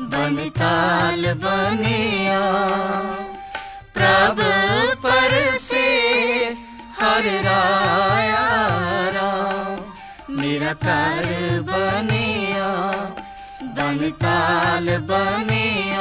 बनताल बनिया। प्रभु पर से हर राया राम निराकार बनिया। बनताल बनिया।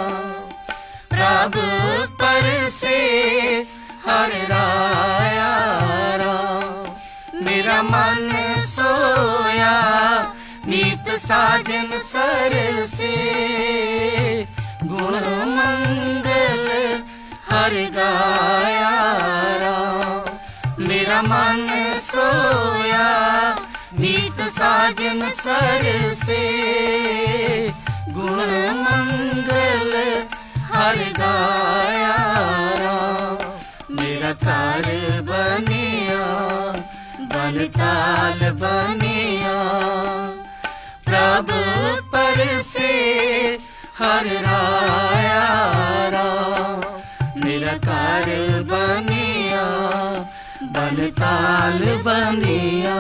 प्रभु पर से हर राया राम मेरा मन सोया। नीत साजन सर से गुण मंगल हर गाया राम मेरा मन सोया। नीत साजन सर से गुण मंगल हर गाया राम मेरा कार बनिया। बनताल बनिया। प्रभु पर से हर राया राम निराकार बनिया। बनताल बनिया।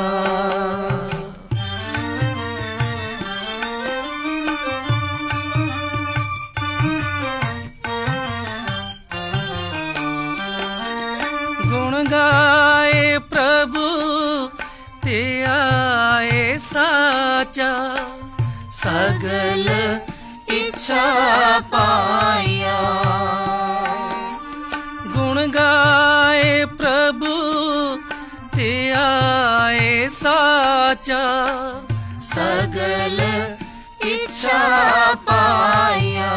गुण गाए प्रभु ते आए साचा। सगल इच्छा पाया। गुण गाए प्रभु ते आए साचा। सगल इच्छा पाया।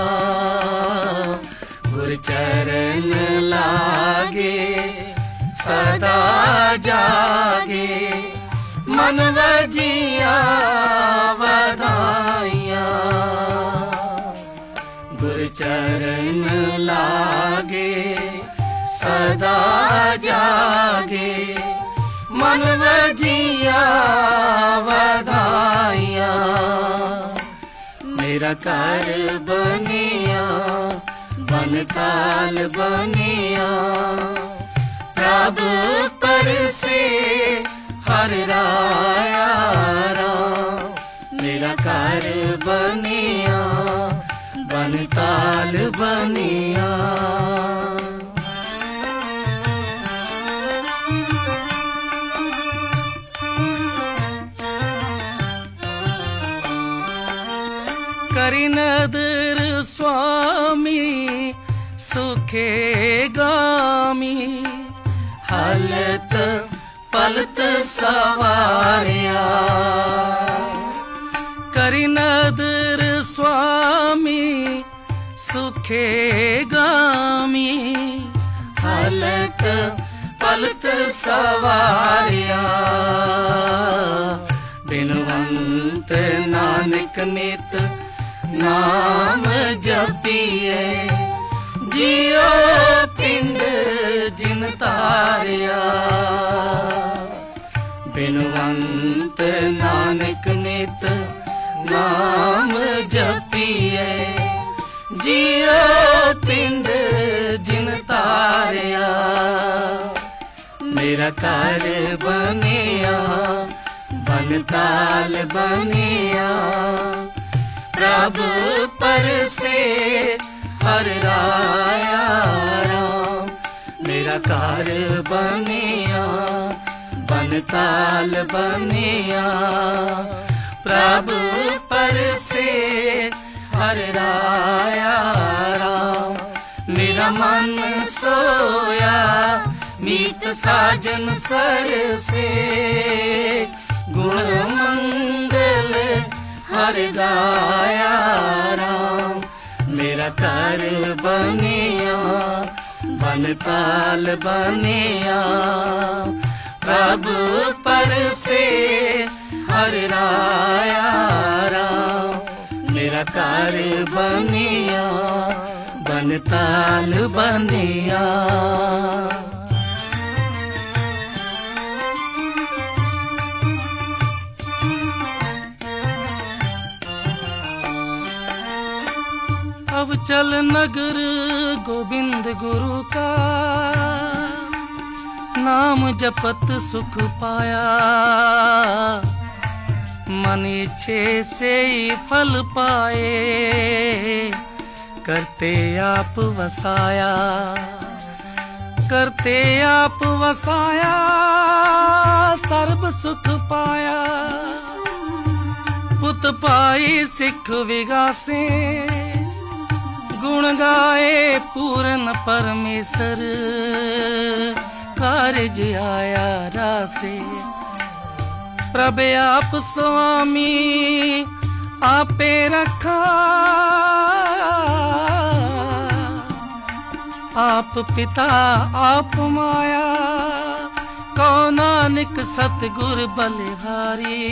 गुर चरण लागे सदा जागे। मन वजिया वधाइया। गुर चरण लागे सदा जागे। मन वजिया वधाइया। मेरा कार बनिया। बनताल बनिया। प्रभु पर से हर राया राम मेरा कार बनिया। बनताल बनिया। करी नदर स्वामी सुखे गामी। हलत पलत सवारिया। करी नदर स्वामी सुखे गामी। हलत पलत सवारिया। बिनवंत नानक नित नाम जपिए। जियो पिंड जिन तारिया। बिनवंत नानक नित नाम जपिए। जियो पिंड जिन तारिया। मेरा कार बनिया। बनताल बनिया। प्रभु पर से हर राया राम मेरा कार बनिया। बनताल बनिया। प्रभु पर से हर राया राम मेरा मन सोया। मीत साजन सर से गुण मंगल हर गाया राम मेरा कार बनिया। बनताल बनिया। प्रभु पर से हर राया राम मेरा कार बनिया। बनताल बनिया। अब चल नगर गोविंद गुरु का। नाम जपत सुख पाया। मन इच्छे से ही फल पाए, करते आप वसाया, करते आप वसाया, सर्ब सुख पाया। पुत पाई सिख विगासे, गुण गाए पूर्ण परमेश्वर, कारज आया रासे। प्रभ आप स्वामी आपे रखा, आप पिता आप माया, कहो नानक सतगुर बलिहारी।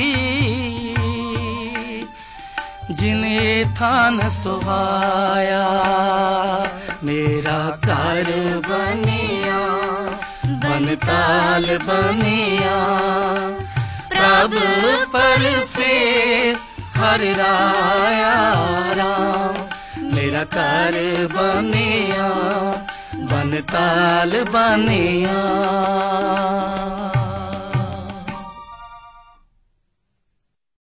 जिन्हें थान सुहाया, मेरा घर बनिया, बनताल बनिया। प्रभु पर से हर राया राम, मेरा घर बनिया, बनताल बनिया।